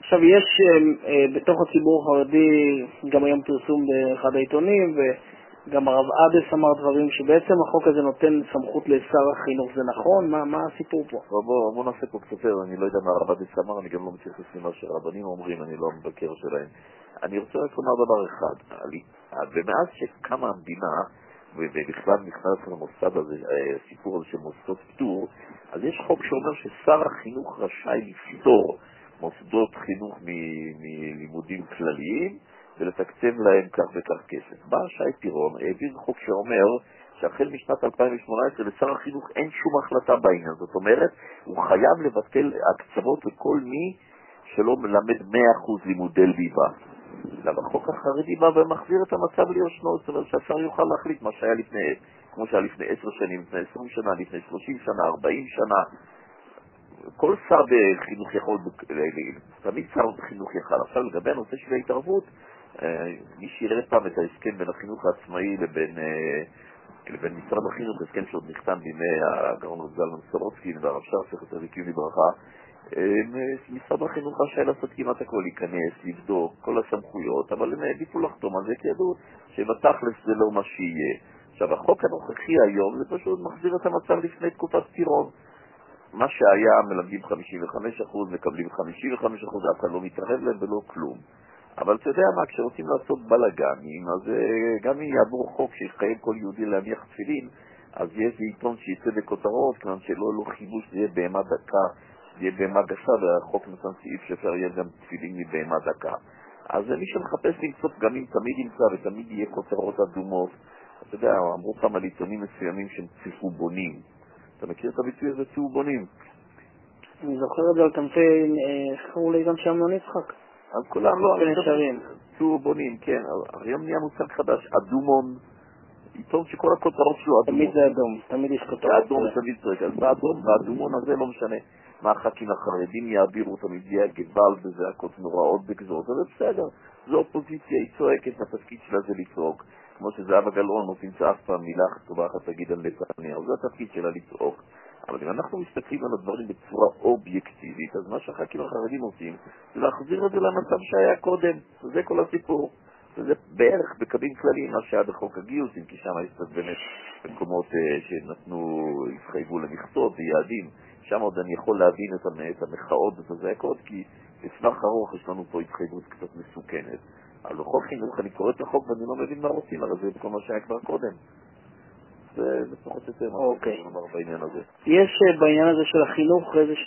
עכשיו יש בתוך הציבור החרדי גם היום פרסום באחד העיתונים, וגם הרב עדס אמר דברים שבעצם החוק הזה נותן סמכות לשר החינוך. זה נכון? מה הסיפור פה? בוא נעשה פה קצת יותר, אני לא יודע מה הרב עדס אמר, אני גם לא מתייחס למה שהרבנים אומרים, אני לא מבקר שלהם. אני רוצה רק לומר דבר אחד, ומאז שקמה המדינה, ובכלל נכנס למוסד הזה, הסיפור הזה של מוסדות פטור, אז יש חוק שאומר ששר החינוך רשאי לפטור מוסדות חינוך מלימודים כלליים ולתקצב להם כך וכך כסף. בא שי פירון, העביר חוק שאומר שהחל משנת 2018 לשר החינוך אין שום החלטה בעניין. זאת אומרת, הוא חייב לבטל הקצבות לכל מי שלא מלמד 100% לימודי ליבה. למה החוק החרדי בא ומחזיר את המצב ליושנו, זאת אומרת שהשר יוכל להחליט מה שהיה לפני, כמו שהיה לפני 10 שנים, לפני 20 שנה, לפני 30 שנה, 40 שנה. כל שר בחינוך יכול, תמיד שר בחינוך יכל. עכשיו לגבי הנושא של ההתערבות, מי שיראה פעם את ההסכם בין החינוך העצמאי לבין משרד החינוך, הסכם שעוד נכתב בימי הגאון זלמן סורוצקי והרב שרצח את הריקיון לברכה, משרד החינוך רשאי לעשות כמעט הכל, להיכנס, לבדוק, כל הסמכויות, אבל הם העדיפו לחתום על זה כי ידעו שבתכלס זה לא מה שיהיה. עכשיו, החוק הנוכחי היום זה פשוט מחזיר את המצב לפני תקופת פירון. מה שהיה מלמדים 55%, מקבלים 55%, אף אחד לא מתערב להם ולא כלום. אבל אתה יודע מה, כשרוצים לעשות בלגנים, אז גם אם יעבור חוק שיחייב כל יהודי להניח תפילין, אז יהיה איזה עיתון שיצא בכותרות, כיוון שלא חיבוש, זה יהיה בהמה דקה, זה יהיה בהמה גסה, והחוק נתן סעיף שאפשר יהיה גם תפילין מבהמה דקה. אז מי שמחפש למצוא פגמים תמיד ימצא, ותמיד יהיה כותרות אדומות. אתה יודע, אמרו פעם על עיתונים מסוימים שהם צהובונים. אתה מכיר את הביטוי הזה, צהובונים? אני זוכר את זה על כנפי, קראו לי גם שם לא נצחק. אז כולם לא, צהובונים, כן. היום נהיה מושג חדש, אדומון, עיתון שכל הכותרות שלו אדומון. תמיד זה אדום, תמיד יש כותרות. זה אדום תמיד צריך, אז באדום, באדומון הזה לא משנה מה הח"כים החרדים יעבירו, תמיד יהיה גבל וזעקות נוראות בגזרות, זה בסדר. זו אופוזיציה, היא צועקת, התפקיד שלה זה לצעוק. כמו שזהבה גלאון לא תמצא אף פעם מילה טובה אחת תגיד על נתניהו, זה התפקיד שלה לצעוק. אבל אם אנחנו מסתכלים על הדברים בצורה אובייקטיבית, אז מה שהח"כים החרדים עושים זה להחזיר את זה למצב שהיה קודם, וזה כל הסיפור. וזה בערך בקווים כלליים מה שהיה בחוק הגיוס, אם כי שם יש קצת באמת מקומות שנתנו, התחייבו למכסות ויעדים, שם עוד אני יכול להבין את המחאות ואת הזעקות, כי בטווח ארוך יש לנו פה התחייבות קצת מסוכנת. אבל בכל חינוך אני קורא את החוק ואני לא מבין מה רוצים, אבל זה כל מה שהיה כבר קודם. זה פחות יותר מה שאומר בעניין הזה. יש בעניין הזה של החינוך איזה